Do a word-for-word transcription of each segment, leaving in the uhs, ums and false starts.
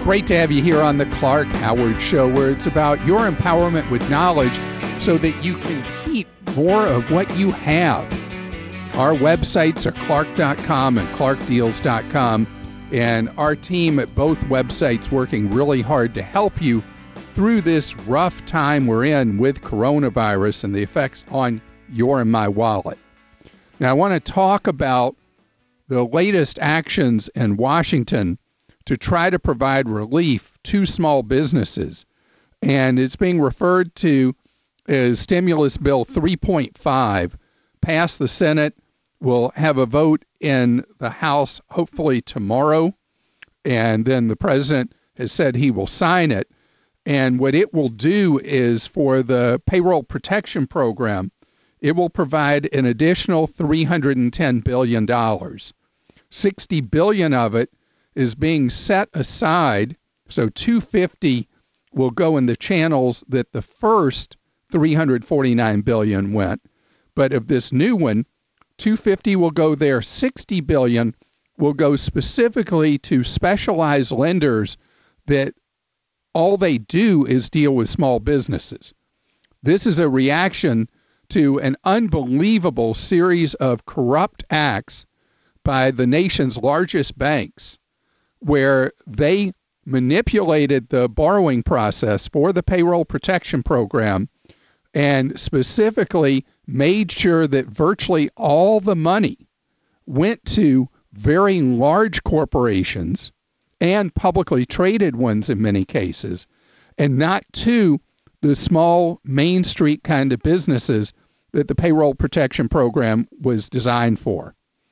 Great to have you here on the Clark Howard Show, where it's about your empowerment with knowledge so that you can keep more of what you have. Our websites are clark dot com and clark deals dot com, and our team at both websites working really hard to help you through this rough time we're in with coronavirus and the effects on your and my wallet. Now, I want to talk about the latest actions in Washington to try to provide relief to small businesses. And it's being referred to as Stimulus Bill three point five. Passed the Senate. We'll have a vote in the House hopefully tomorrow. And then the president has said he will sign it. And what it will do is for the Payroll Protection Program, it will provide an additional three hundred ten billion dollars. sixty billion dollars of it is being set aside, so two hundred fifty will go in the channels that the first three hundred forty-nine billion dollars went. But of this new one, two hundred fifty will go there, sixty billion dollars will go specifically to specialized lenders that all they do is deal with small businesses. This is a reaction to an unbelievable series of corrupt acts by the nation's largest banks, where they manipulated the borrowing process for the Payroll Protection Program and specifically made sure that virtually all the money went to very large corporations and publicly traded ones in many cases, and not to the small Main Street kind of businesses that the Payroll Protection Program was designed for.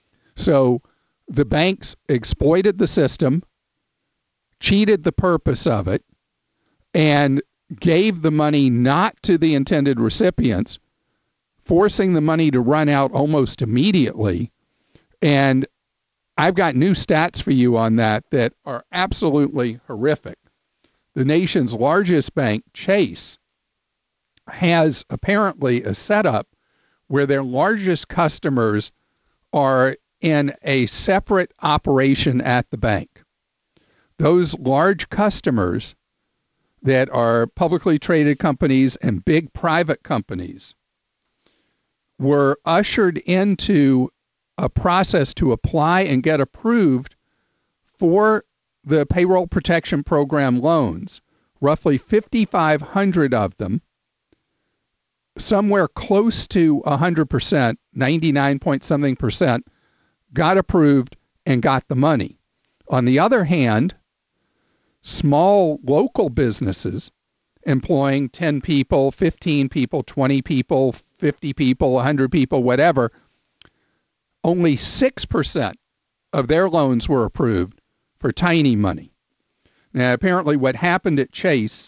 So the banks exploited the system, cheated the purpose of it, and gave the money not to the intended recipients, forcing the money to run out almost immediately. And I've got new stats for you on that that are absolutely horrific. The nation's largest bank, Chase, has apparently a setup where their largest customers are in a separate operation at the bank. Those large customers that are publicly traded companies and big private companies were ushered into a process to apply and get approved for the Payroll Protection Program loans. Roughly fifty-five hundred of them, somewhere close to one hundred percent, ninety-nine point something percent, got approved and got the money. On the other hand, small local businesses employing ten people, fifteen people, twenty people, fifty people, one hundred people, whatever, only six percent of their loans were approved for tiny money. Now, apparently what happened at Chase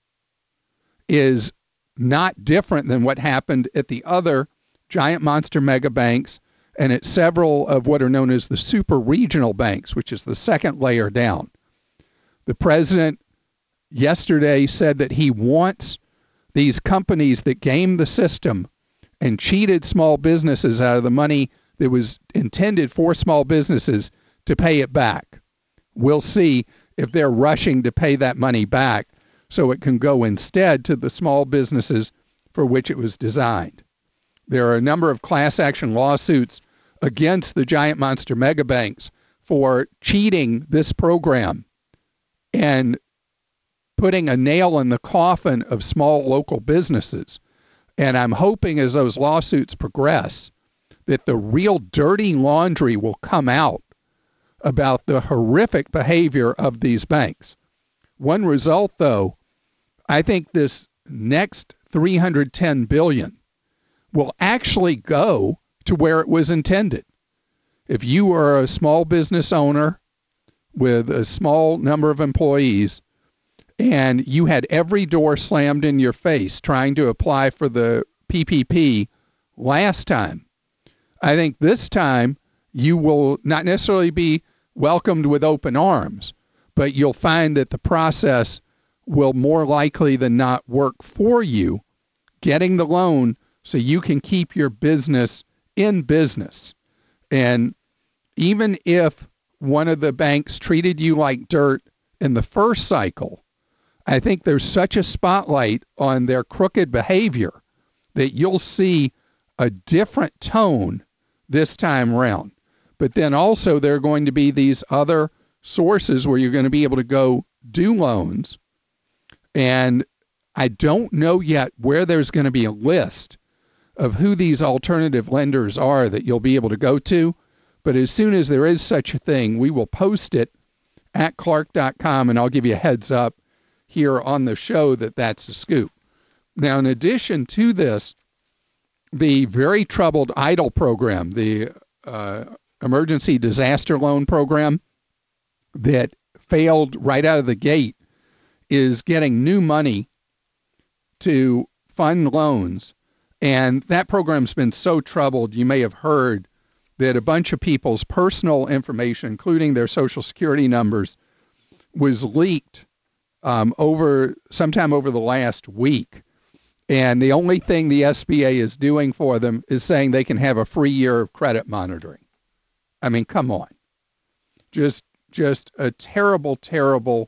is not different than what happened at the other giant monster mega banks and at several of what are known as the super regional banks, which is the second layer down. The president yesterday said that he wants these companies that gamed the system and cheated small businesses out of the money that was intended for small businesses to pay it back. We'll see if they're rushing to pay that money back so it can go instead to the small businesses for which it was designed. There are a number of class action lawsuits against the giant monster mega banks for cheating this program and putting a nail in the coffin of small local businesses. And I'm hoping as those lawsuits progress that the real dirty laundry will come out about the horrific behavior of these banks. One result, though, I think this next three hundred ten billion dollars will actually go to where it was intended. If you are a small business owner with a small number of employees and you had every door slammed in your face trying to apply for the P P P last time, I think this time you will not necessarily be welcomed with open arms, but you'll find that the process will more likely than not work for you, getting the loan so you can keep your business in business. And even if one of the banks treated you like dirt in the first cycle, I think there's such a spotlight on their crooked behavior that you'll see a different tone this time around. But then also there are going to be these other sources where you're going to be able to go do loans. And I don't know yet where there's going to be a list of who these alternative lenders are that you'll be able to go to. But as soon as there is such a thing, we will post it at Clark dot com, and I'll give you a heads up here on the show that that's the scoop. Now, in addition to this, the very troubled EIDL program, the uh, Emergency Disaster Loan Program that failed right out of the gate, is getting new money to fund loans. And that program's been so troubled, you may have heard that a bunch of people's personal information, including their Social Security numbers, was leaked um, over sometime over the last week. And the only thing the S B A is doing for them is saying they can have a free year of credit monitoring. I mean, come on. Just, just a terrible, terrible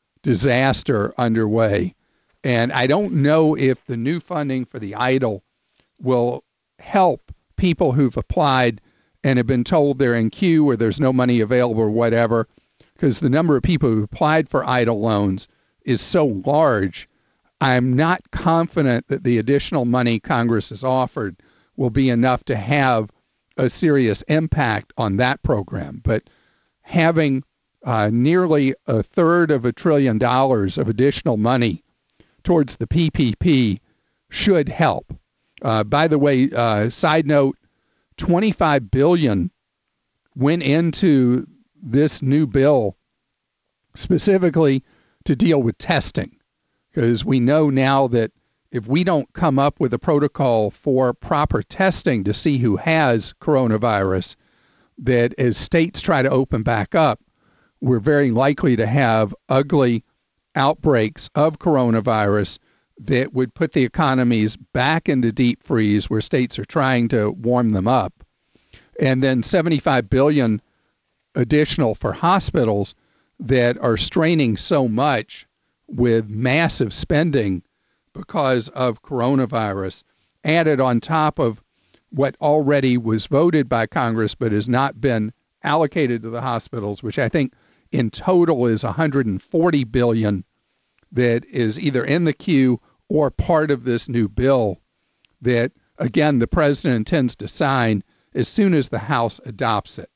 disaster underway. And I don't know if the new funding for the EIDL will help people who've applied and have been told they're in queue or there's no money available or whatever, because the number of people who applied for EIDL loans is so large. I'm not confident that the additional money Congress has offered will be enough to have a serious impact on that program. But having uh, nearly a third of a trillion dollars of additional money towards the P P P should help. Uh, by the way, uh, side note, twenty-five billion dollars went into this new bill specifically to deal with testing, because we know now that if we don't come up with a protocol for proper testing to see who has coronavirus, that as states try to open back up, we're very likely to have ugly outbreaks of coronavirus that would put the economies back into deep freeze where states are trying to warm them up. And then seventy-five billion dollars additional for hospitals that are straining so much with massive spending because of coronavirus, added on top of what already was voted by Congress but has not been allocated to the hospitals, which I think in total is one hundred forty billion dollars that is either in the queue or part of this new bill that, again, the president intends to sign as soon as the House adopts it.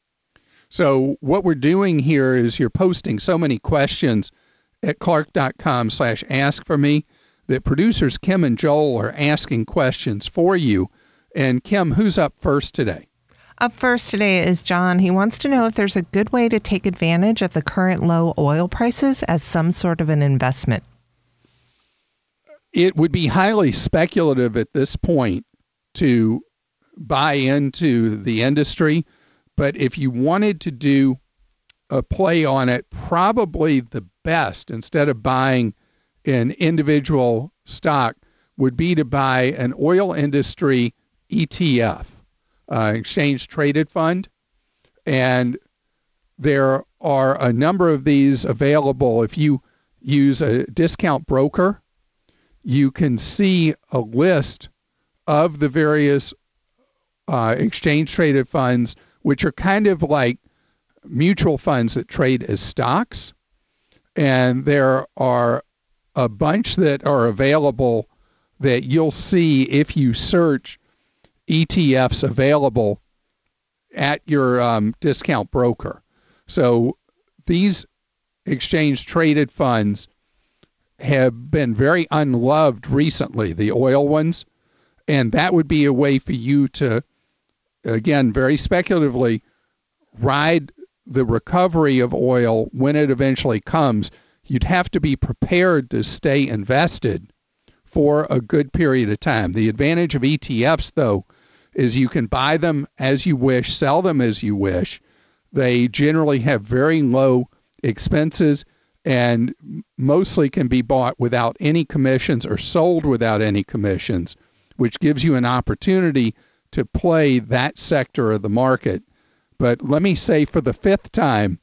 So what we're doing here is you're posting so many questions at Clark dot com slash ask for me that producers Kim and Joel are asking questions for you. And Kim, who's up first today? Up first today is John. He wants to know if there's a good way to take advantage of the current low oil prices as some sort of an investment. It would be highly speculative at this point to buy into the industry. But if you wanted to do a play on it, probably the best, instead of buying an individual stock, would be to buy an oil industry E T F. Uh, exchange traded fund, and there are a number of these available. If you use a discount broker, you can see a list of the various uh, exchange traded funds, which are kind of like mutual funds that trade as stocks, and there are a bunch that are available that you'll see if you search E T Fs available at your um, discount broker. So these exchange traded funds have been very unloved recently, the oil ones, and that would be a way for you to, again, very speculatively, ride the recovery of oil when it eventually comes. You'd have to be prepared to stay invested for a good period of time. The advantage of E T Fs, though, is you can buy them as you wish, sell them as you wish. They generally have very low expenses and mostly can be bought without any commissions or sold without any commissions, which gives you an opportunity to play that sector of the market. But let me say for the fifth time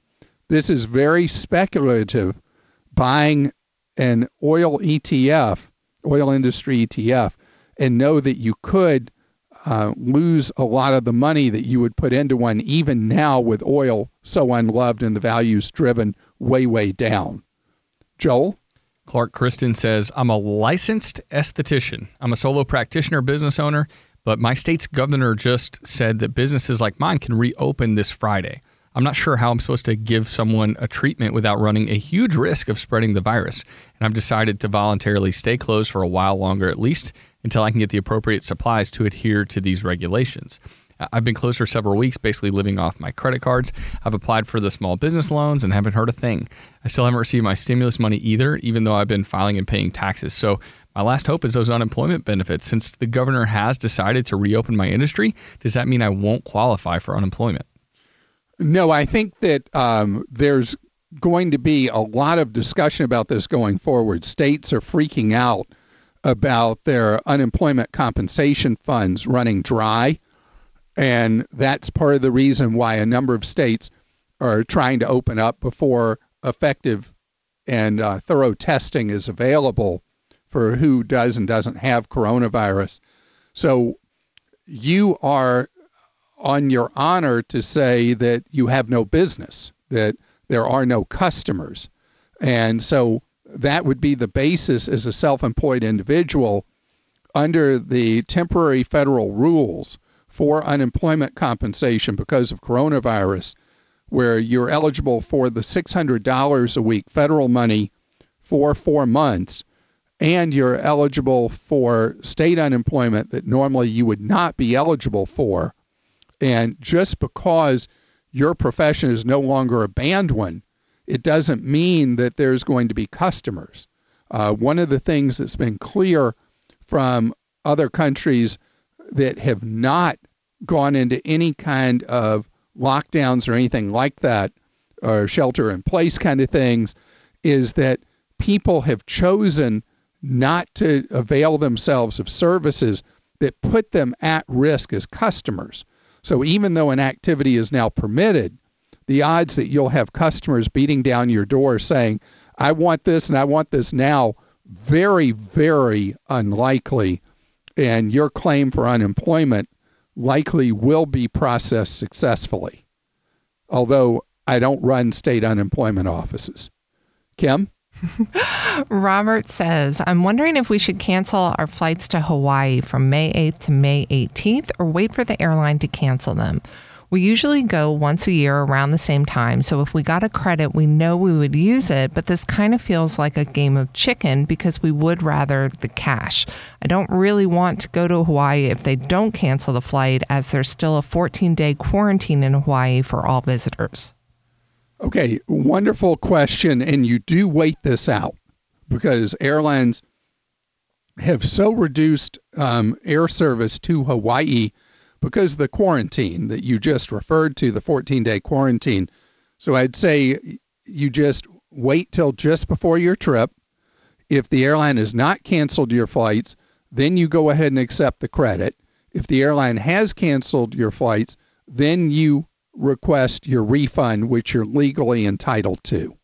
this is very speculative, buying an oil E T F, oil industry E T F, and know that you could uh, lose a lot of the money that you would put into one, even now with oil so unloved and the values driven way, way down. Joel? Clark Kristen says, I'm a licensed esthetician. I'm a solo practitioner business owner, but my state's governor just said that businesses like mine can reopen this Friday. I'm not sure how I'm supposed to give someone a treatment without running a huge risk of spreading the virus. And I've decided to voluntarily stay closed for a while longer, at least until I can get the appropriate supplies to adhere to these regulations. I've been closed for several weeks, basically living off my credit cards. I've applied for the small business loans and haven't heard a thing. I still haven't received my stimulus money either, even though I've been filing and paying taxes. So my last hope is those unemployment benefits. Since the governor has decided to reopen my industry, does that mean I won't qualify for unemployment? No, I think that um, there's going to be a lot of discussion about this going forward. States are freaking out about their unemployment compensation funds running dry. And that's part of the reason why a number of states are trying to open up before effective and uh, thorough testing is available for who does and doesn't have coronavirus. So you are on your honor to say that you have no business, that there are no customers. And so that would be the basis as a self-employed individual under the temporary federal rules for unemployment compensation because of coronavirus, where you're eligible for the six hundred dollars a week federal money for four months, and you're eligible for state unemployment that normally you would not be eligible for. And just because your profession is no longer a banned one, it doesn't mean that there's going to be customers. Uh, one of the things that's been clear from other countries that have not gone into any kind of lockdowns or anything like that, or shelter in place kind of things, is that people have chosen not to avail themselves of services that put them at risk as customers. So even though an activity is now permitted, the odds that you'll have customers beating down your door saying, I want this and I want this now, very, very unlikely. And your claim for unemployment likely will be processed successfully, although I don't run state unemployment offices. Kim? Robert says, I'm wondering if we should cancel our flights to Hawaii from May eighth to May eighteenth or wait for the airline to cancel them. We usually go once a year around the same time, so if we got a credit, we know we would use it, but this kind of feels like a game of chicken because we would rather the cash. I don't really want to go to Hawaii if they don't cancel the flight, as there's still a fourteen-day quarantine in Hawaii for all visitors. Okay, wonderful question, and you do wait this out because airlines have so reduced um, air service to Hawaii because of the quarantine that you just referred to, the fourteen-day quarantine. So I'd say you just wait till just before your trip. If the airline has not canceled your flights, then you go ahead and accept the credit. If the airline has canceled your flights, then you request your refund, which you're legally entitled to.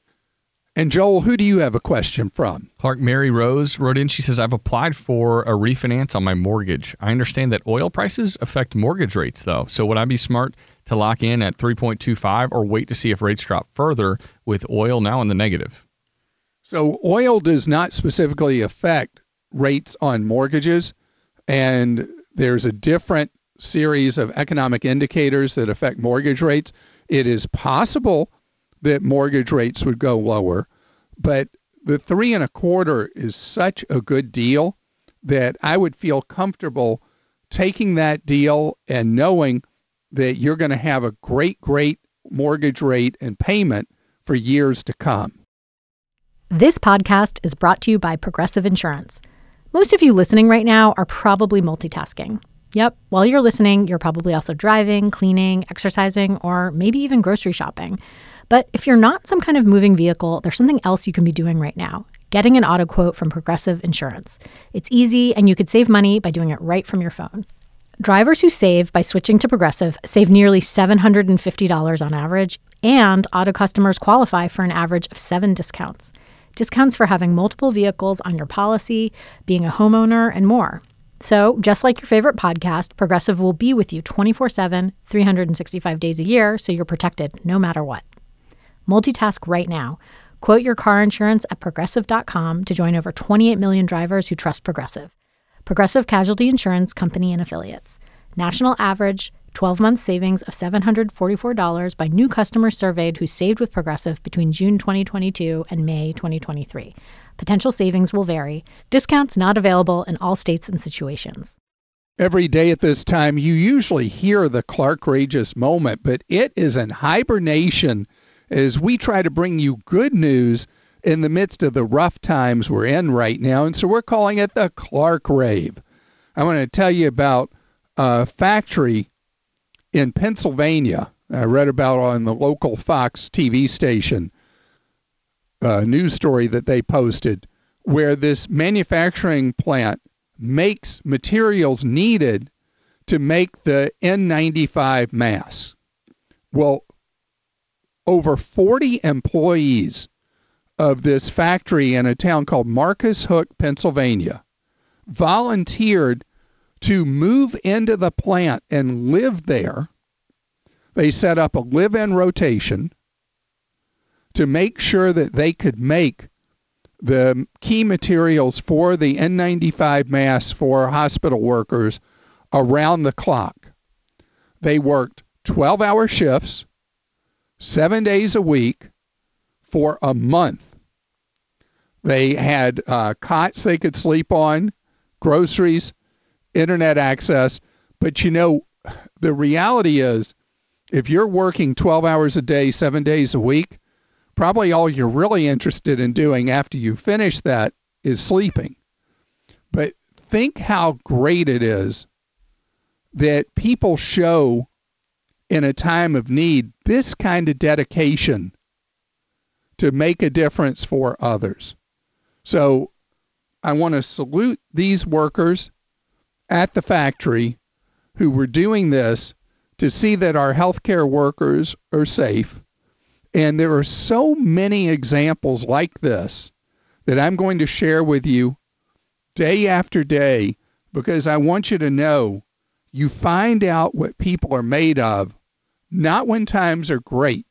And Joel, who do you have a question from? Clark, Mary Rose wrote in. She says, I've applied for a refinance on my mortgage. I understand that oil prices affect mortgage rates, though. So would I be smart to lock in at three point two five or wait to see if rates drop further with oil now in the negative? So oil does not specifically affect rates on mortgages, and there's a different series of economic indicators that affect mortgage rates. It is possible that mortgage rates would go lower, but the three and a quarter is such a good deal that I would feel comfortable taking that deal and knowing that you're going to have a great, great mortgage rate and payment for years to come. This podcast is brought to you by Progressive Insurance. Most of you listening right now are probably multitasking. Yep, while you're listening, you're probably also driving, cleaning, exercising, or maybe even grocery shopping. But if you're not some kind of moving vehicle, there's something else you can be doing right now. Getting an auto quote from Progressive Insurance. It's easy, and you could save money by doing it right from your phone. Drivers who save by switching to Progressive save nearly seven hundred fifty dollars on average, And auto customers qualify for an average of seven discounts. Discounts for having multiple vehicles on your policy, being a homeowner, and more. So, just like your favorite podcast, Progressive will be with you twenty-four seven, three hundred sixty-five days a year, so you're protected no matter what. Multitask right now. Quote your car insurance at Progressive dot com to join over twenty-eight million drivers who trust Progressive. Progressive Casualty Insurance Company and Affiliates. National average twelve-month savings of seven hundred forty-four dollars by new customers surveyed who saved with Progressive between June twenty twenty-two and May twenty twenty-three. Potential savings will vary. Discounts not available in all states and situations. Every day at this time, you usually hear the Clarkrageous moment, but it is in hibernation as we try to bring you good news in the midst of the rough times we're in right now. And so we're calling it the Clark Rave. I want to tell you about a factory in Pennsylvania. I read about on the local Fox T V station, a news story that they posted, where this manufacturing plant makes materials needed to make the N ninety-five masks. Well, over forty employees of this factory in a town called Marcus Hook, Pennsylvania, volunteered to move into the plant and live there. They set up a live-in rotation to make sure that they could make the key materials for the N ninety-five masks for hospital workers around the clock. They worked twelve-hour shifts, seven days a week, for a month. They had uh, cots they could sleep on, groceries, internet access. But you know, the reality is, if you're working twelve hours a day, seven days a week, probably all you're really interested in doing after you finish that is sleeping. But think how great it is that people show in a time of need this kind of dedication to make a difference for others. So I want to salute these workers at the factory who were doing this to see that our healthcare workers are safe. And there are so many examples like this that I'm going to share with you day after day, because I want you to know you find out what people are made of, not when times are great,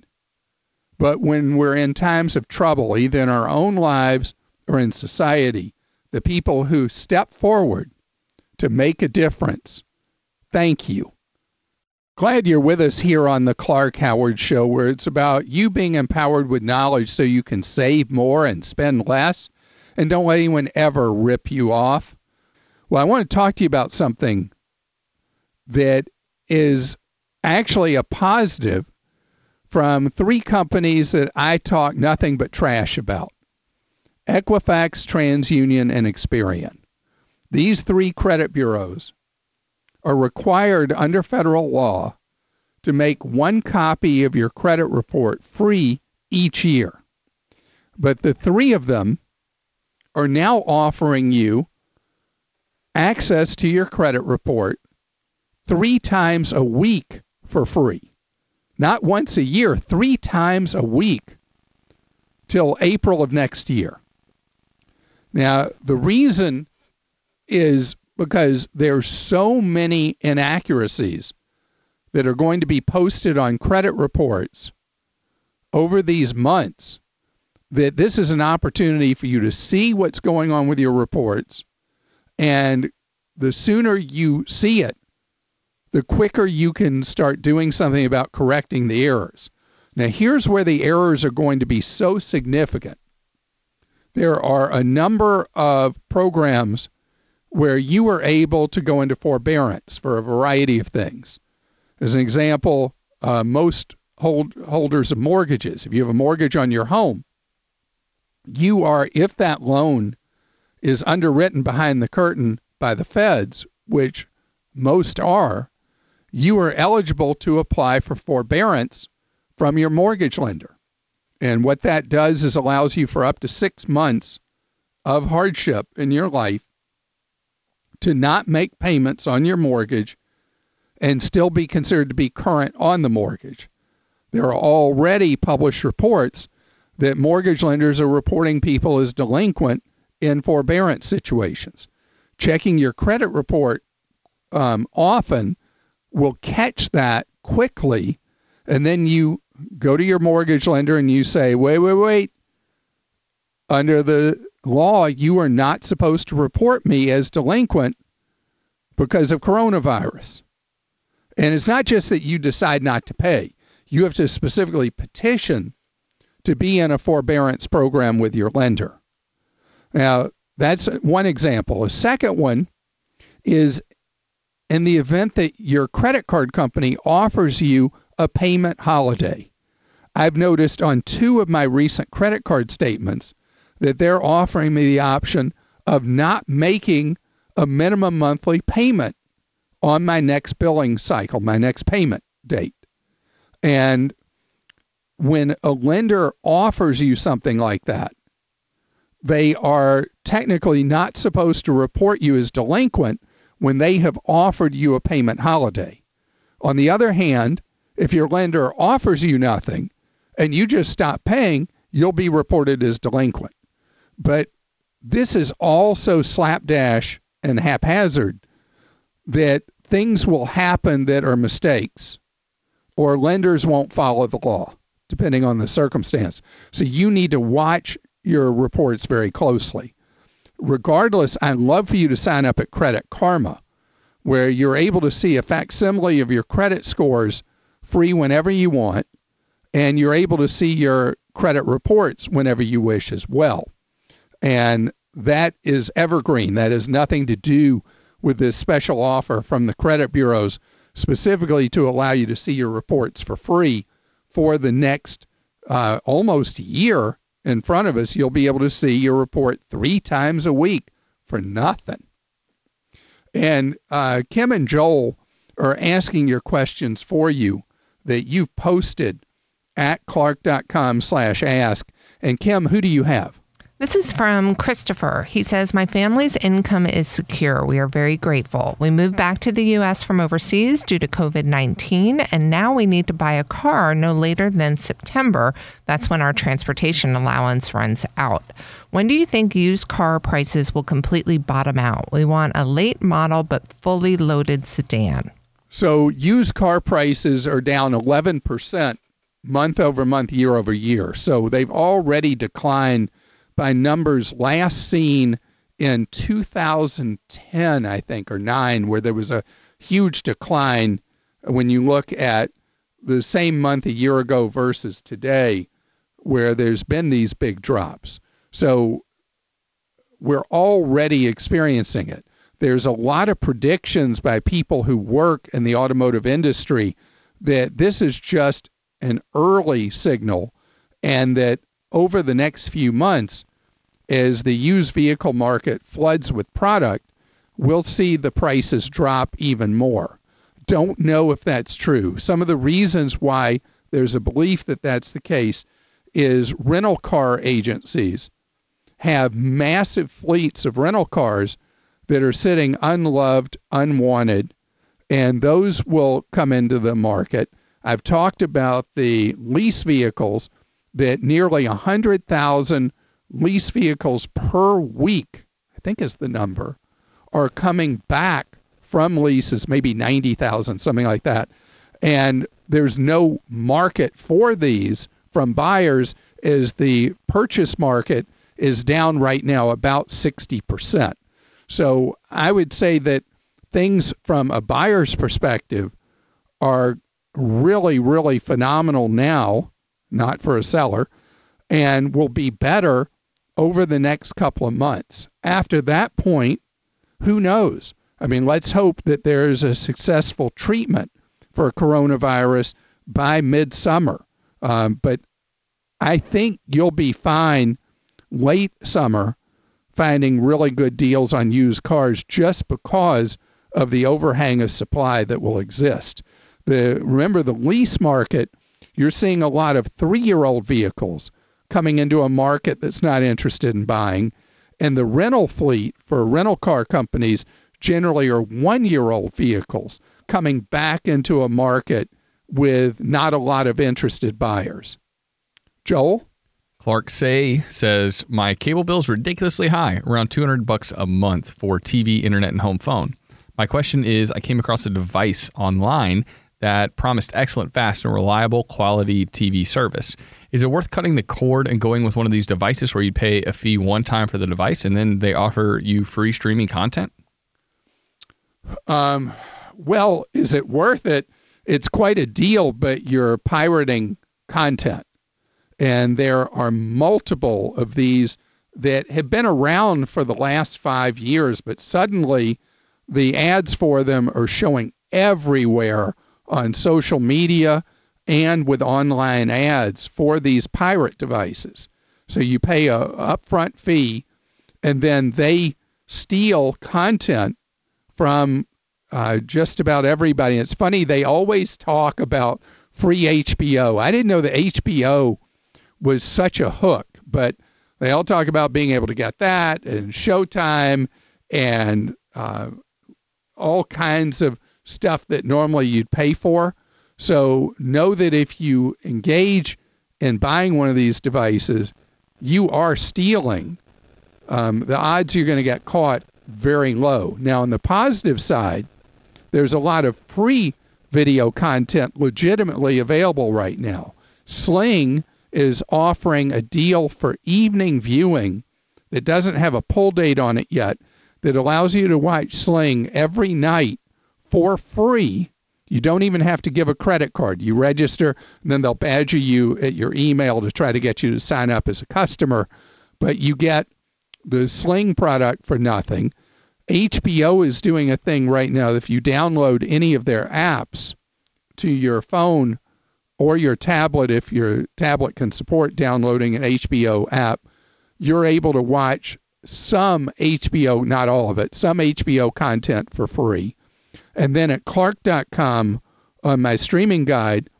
but when we're in times of trouble, either in our own lives or in society. The people who step forward to make a difference. Thank you. Glad you're with us here on the Clark Howard Show, where it's about you being empowered with knowledge so you can save more and spend less, and don't let anyone ever rip you off. Well, I want to talk to you about something that is actually a positive from three companies that I talk nothing but trash about: Equifax, TransUnion, and Experian. These three credit bureaus are required under federal law to make one copy of your credit report free each year. But the three of them are now offering you access to your credit report three times a week for free. Not once a year, three times a week till April of next year. Now, the reason is because there's so many inaccuracies that are going to be posted on credit reports over these months that this is an opportunity for you to see what's going on with your reports. And the sooner you see it, the quicker you can start doing something about correcting the errors. Now, here's where the errors are going to be so significant. There are a number of programs where you are able to go into forbearance for a variety of things. As an example, uh, most hold, holders of mortgages, if you have a mortgage on your home, you are, if that loan is underwritten behind the curtain by the feds, which most are, you are eligible to apply for forbearance from your mortgage lender. And what that does is allows you for up to six months of hardship in your life to not make payments on your mortgage and still be considered to be current on the mortgage. There are already published reports that mortgage lenders are reporting people as delinquent in forbearance situations. Checking your credit report um, often will catch that quickly, and then you go to your mortgage lender and you say, wait, wait, wait. Under the law, you are not supposed to report me as delinquent because of coronavirus. And it's not just that you decide not to pay. You have to specifically petition to be in a forbearance program with your lender. Now, that's one example. A second one is in the event that your credit card company offers you a payment holiday. I've noticed on two of my recent credit card statements that they're offering me the option of not making a minimum monthly payment on my next billing cycle, my next payment date. And when a lender offers you something like that, they are technically not supposed to report you as delinquent when they have offered you a payment holiday. On the other hand, if your lender offers you nothing and you just stop paying, you'll be reported as delinquent. But this is all so slapdash and haphazard that things will happen that are mistakes, or lenders won't follow the law, depending on the circumstance. So you need to watch your reports very closely. Regardless, I'd love for you to sign up at Credit Karma, where you're able to see a facsimile of your credit scores free whenever you want, and you're able to see your credit reports whenever you wish as well. And that is evergreen. That has nothing to do with this special offer from the credit bureaus, specifically to allow you to see your reports for free for the next uh, almost year in front of us. You'll be able to see your report three times a week for nothing. And uh, Kim and Joel are asking your questions for you that you've posted at clark.com slash ask. And Kim, who do you have? This is from Christopher. He says, my family's income is secure. We are very grateful. We moved back to the U S from overseas due to covid nineteen, and now we need to buy a car no later than September. That's when our transportation allowance runs out. When do you think used car prices will completely bottom out? We want a late model but fully loaded sedan. So used car prices are down eleven percent month over month, year over year. So they've already declined by numbers last seen in two thousand ten, I think, or nine, where there was a huge decline when you look at the same month a year ago versus today, where there's been these big drops. So we're already experiencing it. There's a lot of predictions by people who work in the automotive industry that this is just an early signal, and that over the next few months, as the used vehicle market floods with product, we'll see the prices drop even more. Don't know if that's true. Some of the reasons why there's a belief that that's the case is rental car agencies have massive fleets of rental cars that are sitting unloved, unwanted, and those will come into the market. I've talked about the lease vehicles, that nearly one hundred thousand lease vehicles per week, I think is the number, are coming back from leases, maybe ninety thousand, something like that. And there's no market for these from buyers, as the purchase market is down right now about sixty percent. So I would say that things from a buyer's perspective are really, really phenomenal now, not for a seller, and will be better over the next couple of months. After that point, who knows? I mean, let's hope that there's a successful treatment for coronavirus by midsummer. Um, but I think you'll be fine late summer finding really good deals on used cars, just because of the overhang of supply that will exist. The remember, the lease market, you're seeing a lot of three-year-old vehicles coming into a market that's not interested in buying. And the rental fleet for rental car companies generally are one-year-old vehicles coming back into a market with not a lot of interested buyers. Joel? Clark Say says, my cable bill is ridiculously high, around two hundred bucks a month for T V, internet, and home phone. My question is, I came across a device online that promised excellent, fast, and reliable quality T V service. Is it worth cutting the cord and going with one of these devices where you pay a fee one time for the device and then they offer you free streaming content? Um, well, is it worth it? It's quite a deal, but you're pirating content. And there are multiple of these that have been around for the last five years, but suddenly the ads for them are showing everywhere on social media and with online ads for these pirate devices. So you pay a upfront fee, and then they steal content from uh, just about everybody. And it's funny, they always talk about free H B O. I didn't know that H B O was such a hook, but they all talk about being able to get that and Showtime and uh, all kinds of stuff that normally you'd pay for. So know that if you engage in buying one of these devices, you are stealing. Um, the odds you're going to get caught very low. Now, on the positive side, there's a lot of free video content legitimately available right now. Sling is offering a deal for evening viewing that doesn't have a pull date on it yet, that allows you to watch Sling every night for free. You don't even have to give a credit card. You register, and then they'll badger you at your email to try to get you to sign up as a customer. But you get the Sling product for nothing. H B O is doing a thing right now. If you download any of their apps to your phone or your tablet, if your tablet can support downloading an H B O app, you're able to watch some H B O, not all of it, some H B O content for free. And then at Clark dot com, on my streaming guide,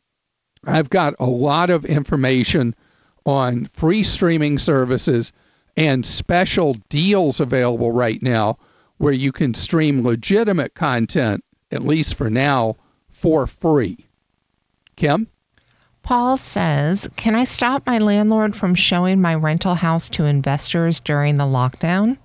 I've got a lot of information on free streaming services and special deals available right now where you can stream legitimate content, at least for now, for free. Kim? Paul says, can I stop my landlord from showing my rental house to investors during the lockdown?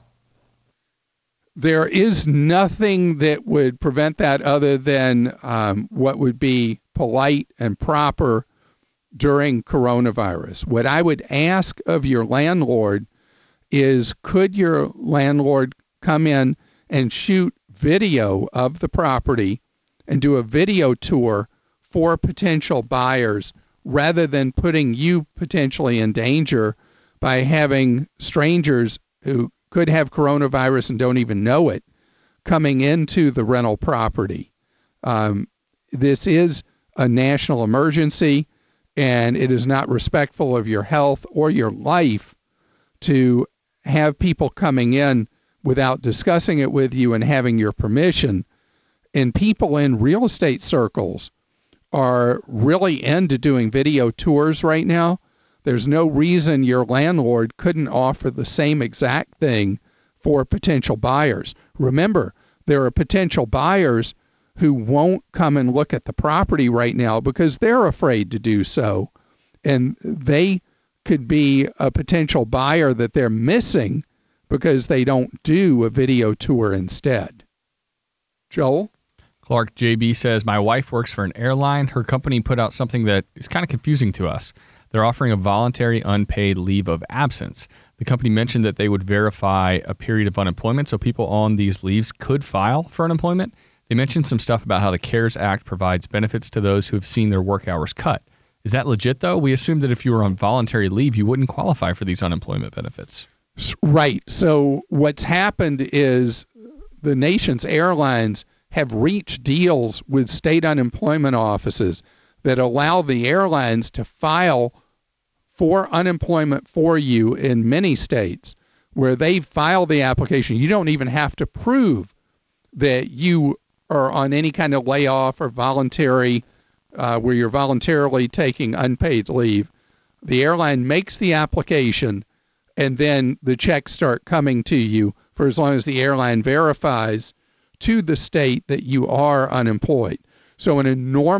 There is nothing that would prevent that other than um, what would be polite and proper during coronavirus. What I would ask of your landlord is, could your landlord come in and shoot video of the property and do a video tour for potential buyers, rather than putting you potentially in danger by having strangers who could have coronavirus and don't even know it coming into the rental property. Um, this is a national emergency, and it is not respectful of your health or your life to have people coming in without discussing it with you and having your permission. And people in real estate circles are really into doing video tours right now. There's no reason your landlord couldn't offer the same exact thing for potential buyers. Remember, there are potential buyers who won't come and look at the property right now because they're afraid to do so. And they could be a potential buyer that they're missing because they don't do a video tour instead. Joel? Clark J B says, my wife works for an airline. Her company put out something that is kind of confusing to us. They're offering a voluntary unpaid leave of absence. The company mentioned that they would verify a period of unemployment so people on these leaves could file for unemployment. They mentioned some stuff about how the CARES Act provides benefits to those who have seen their work hours cut. Is that legit, though? We assumed that if you were on voluntary leave, you wouldn't qualify for these unemployment benefits. Right. So what's happened is the nation's airlines have reached deals with state unemployment offices that allow the airlines to file for unemployment for you in many states, where they file the application. You don't even have to prove that you are on any kind of layoff or voluntary, uh, where you're voluntarily taking unpaid leave. The airline makes the application, and then the checks start coming to you for as long as the airline verifies to the state that you are unemployed. So in a normal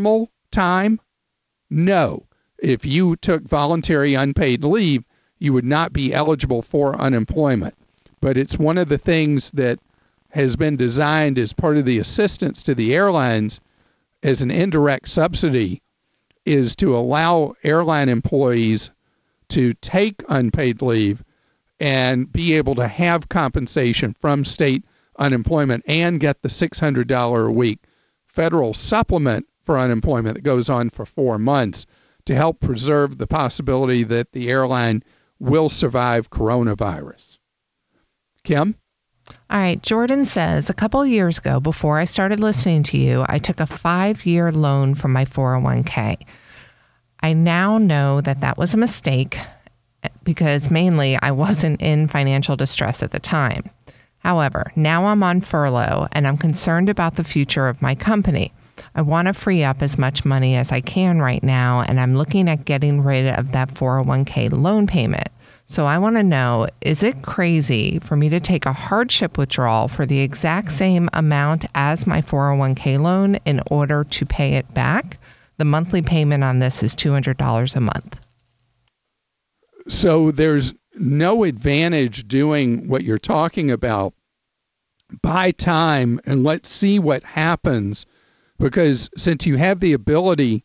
time? No. If you took voluntary unpaid leave, you would not be eligible for unemployment. But it's one of the things that has been designed as part of the assistance to the airlines as an indirect subsidy, is to allow airline employees to take unpaid leave and be able to have compensation from state unemployment and get the six hundred dollars a week federal supplement for unemployment that goes on for four months to help preserve the possibility that the airline will survive coronavirus. Kim? All right. Jordan says, a couple of years ago, before I started listening to you, I took a five-year loan from my four oh one k. I now know that that was a mistake because mainly I wasn't in financial distress at the time. However, now I'm on furlough and I'm concerned about the future of my company. I want to free up as much money as I can right now, and I'm looking at getting rid of that four oh one k loan payment. So I want to know, is it crazy for me to take a hardship withdrawal for the exact same amount as my four oh one k loan in order to pay it back? The monthly payment on this is two hundred dollars a month. So there's no advantage doing what you're talking about. Buy time and let's see what happens, because since you have the ability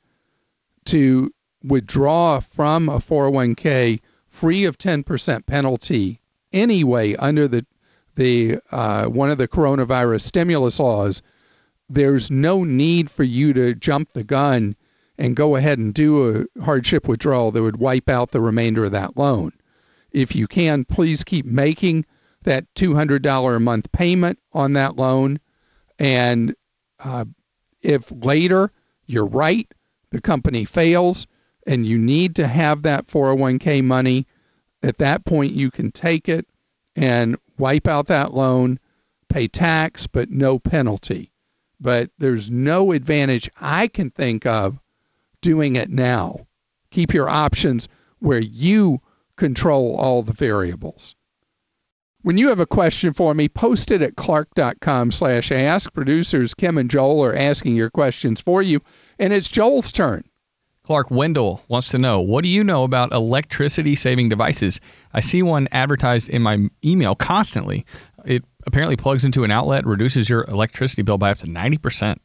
to withdraw from a four oh one k free of ten percent penalty anyway under the the uh, one of the coronavirus stimulus laws, there's no need for you to jump the gun and go ahead and do a hardship withdrawal that would wipe out the remainder of that loan. If you can, please keep making that two hundred dollars a month payment on that loan. And uh, if later you're right, the company fails, and you need to have that four oh one k money, at that point you can take it and wipe out that loan, pay tax, but no penalty. But there's no advantage I can think of doing it now. Keep your options where you control all the variables. When you have a question for me, post it at clark.com slash ask. Producers Kim and Joel are asking your questions for you, and it's Joel's turn. Clark Wendell wants to know, what do you know about electricity-saving devices? I see one advertised in my email constantly. It apparently plugs into an outlet, reduces your electricity bill by up to ninety percent.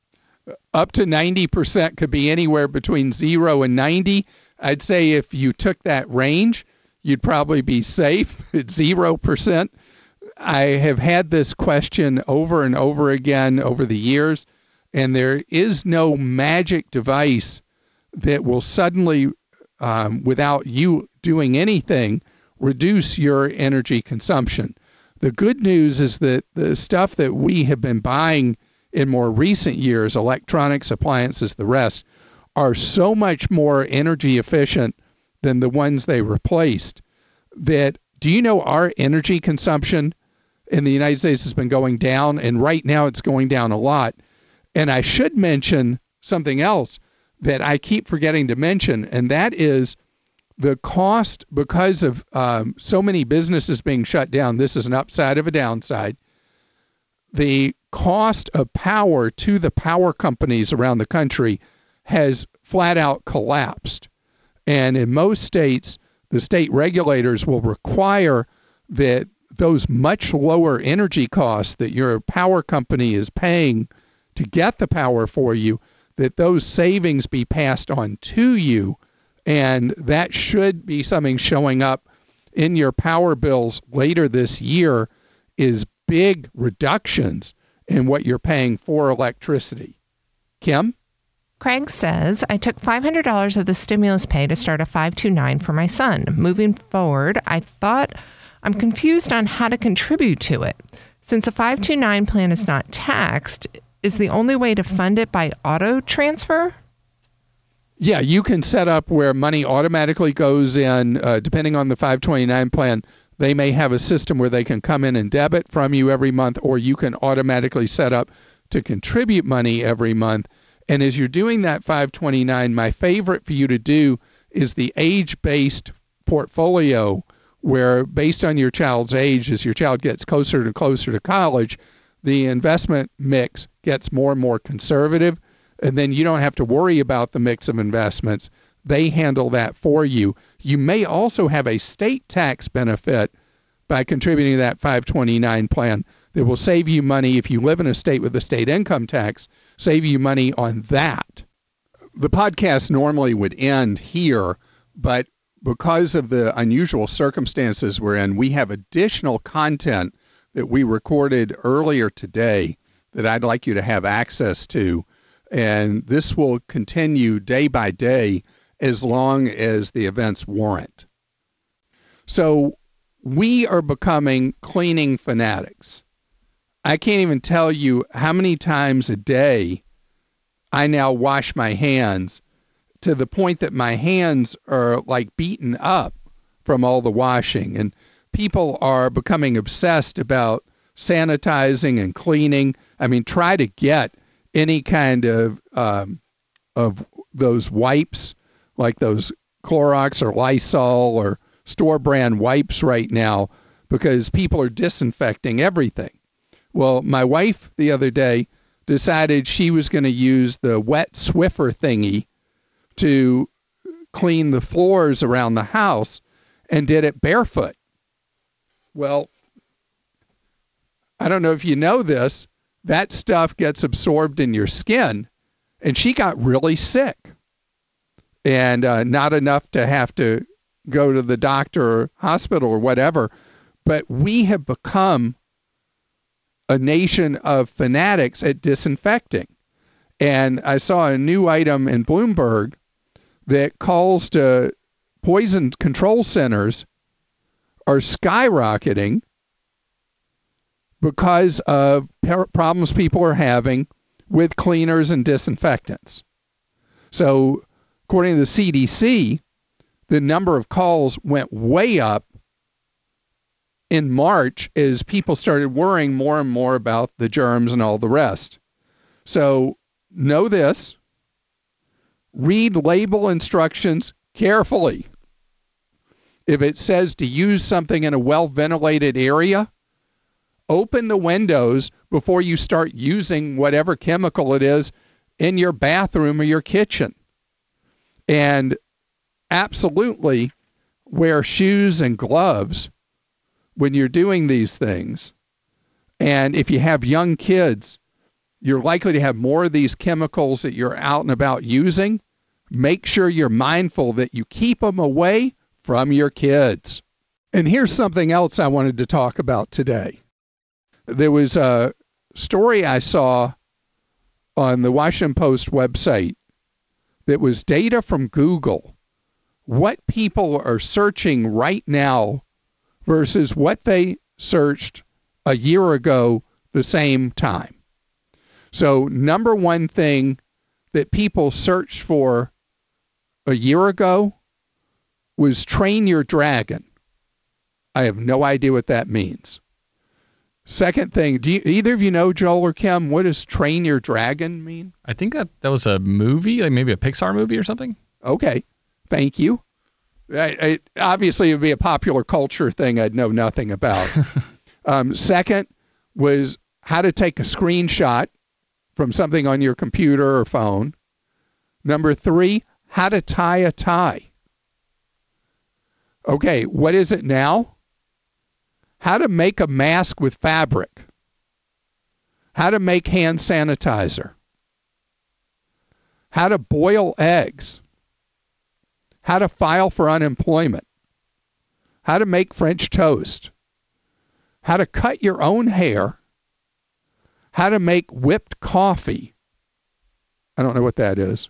Up to ninety percent could be anywhere between zero and ninety. I'd say if you took that range, you'd probably be safe at zero percent. I have had this question over and over again over the years, and there is no magic device that will suddenly, um, without you doing anything, reduce your energy consumption. The good news is that the stuff that we have been buying in more recent years, electronics, appliances, the rest, are so much more energy efficient than the ones they replaced that, do you know our energy consumption in the United States has been going down, and right now it's going down a lot. And I should mention something else that I keep forgetting to mention, and that is the cost, because of um, so many businesses being shut down. This is an upside of a downside. The cost of power to the power companies around the country has flat out collapsed. And in most states, the state regulators will require that those much lower energy costs that your power company is paying to get the power for you, that those savings be passed on to you. And that should be something showing up in your power bills later this year, is big reductions in what you're paying for electricity. Kim? Craig says, I took five hundred dollars of the stimulus pay to start a five two nine for my son. Moving forward, I thought I'm confused on how to contribute to it. Since a five two nine plan is not taxed, is the only way to fund it by auto transfer? Yeah, you can set up where money automatically goes in, uh, depending on the five twenty-nine plan. They may have a system where they can come in and debit from you every month, or you can automatically set up to contribute money every month. And as you're doing that five twenty-nine, my favorite for you to do is the age-based portfolio, where based on your child's age, as your child gets closer and closer to college, the investment mix gets more and more conservative. and then you don't have to worry about the mix of investments. They handle that for you. You may also have a state tax benefit by contributing to that five twenty-nine plan that will save you money if you live in a state with a state income tax, save you money on that. The podcast normally would end here, but because of the unusual circumstances we're in, we have additional content that we recorded earlier today that I'd like you to have access to. And this will continue day by day as long as the events warrant. So we are becoming cleaning fanatics. I can't even tell you how many times a day I now wash my hands, to the point that my hands are like beaten up from all the washing. And people are becoming obsessed about sanitizing and cleaning. I mean, try to get any kind of um, of those wipes, like those Clorox or Lysol or store brand wipes right now, because people are disinfecting everything. Well, my wife the other day decided she was going to use the wet Swiffer thingy to clean the floors around the house, and did it barefoot. Well, I don't know if you know this, that stuff gets absorbed in your skin, and she got really sick. And uh, not enough to have to go to the doctor or hospital or whatever. But we have become a nation of fanatics at disinfecting. And I saw a new item in Bloomberg that calls to poison control centers are skyrocketing because of per- problems people are having with cleaners and disinfectants. So according to the C D C, the number of calls went way up in March as people started worrying more and more about the germs and all the rest. So know this, read label instructions carefully. If it says to use something in a well-ventilated area, open the windows before you start using whatever chemical it is in your bathroom or your kitchen. And absolutely wear shoes and gloves when you're doing these things. And if you have young kids, you're likely to have more of these chemicals that you're out and about using. Make sure you're mindful that you keep them away from your kids. And here's something else I wanted to talk about today. There was a story I saw on the Washington Post website that was data from Google, what people are searching right now versus what they searched a year ago the same time. So number one thing that people searched for a year ago was train your dragon. I have no idea what that means. Second thing, do you, either of you know, Joel or Kim, what does train your dragon mean? I think that, that was a movie, like maybe a Pixar movie or something. Okay, thank you. I, I, obviously, it would be a popular culture thing I'd know nothing about. um, second was how to take a screenshot from something on your computer or phone. Number three, how to tie a tie. Okay, what is it now? How to make a mask with fabric. How to make hand sanitizer. How to boil eggs. How to file for unemployment. How to make French toast. How to cut your own hair. How to make whipped coffee. I don't know what that is.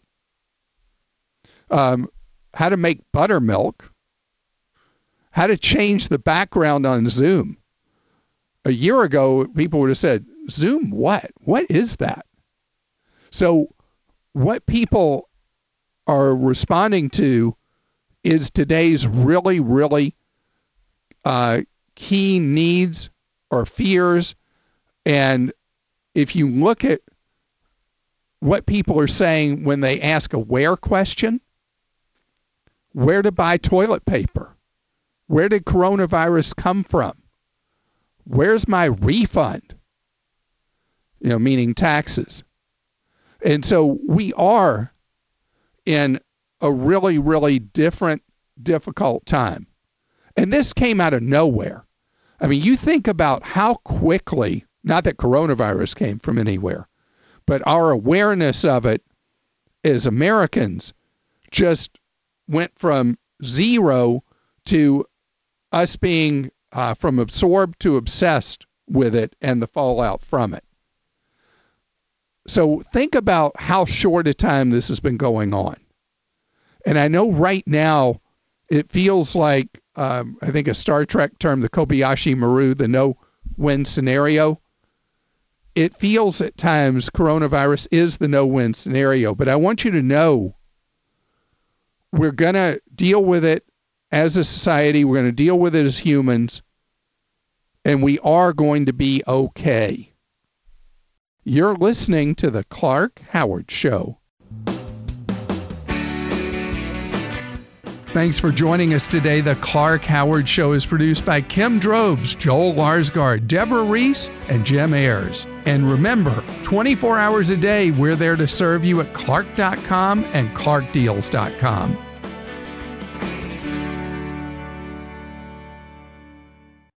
Um, how to make buttermilk. How to change the background on Zoom. A year ago, people would have said, Zoom what? What is that? So what people are responding to is today's really, really uh, key needs or fears. And if you look at what people are saying when they ask a where question, where to buy toilet paper? Where did coronavirus come from? Where's my refund? You know, meaning taxes. And so we are in a really, really different, difficult time. And this came out of nowhere. I mean, you think about how quickly, not that coronavirus came from anywhere, but our awareness of it as Americans just went from zero to us being uh, from absorbed to obsessed with it and the fallout from it. So think about how short a time this has been going on. And I know right now it feels like, um, I think a Star Trek term, the Kobayashi Maru, the no-win scenario. It feels at times coronavirus is the no-win scenario. But I want you to know we're going to deal with it as a society. We're going to deal with it as humans. And we are going to be okay. You're listening to the Clark Howard Show. Thanks for joining us today. The Clark Howard Show is produced by Kim Drobes, Joel Larsgaard, Deborah Reese, and Jim Ayers. And remember, twenty-four hours a day, we're there to serve you at clark dot com and clark deals dot com.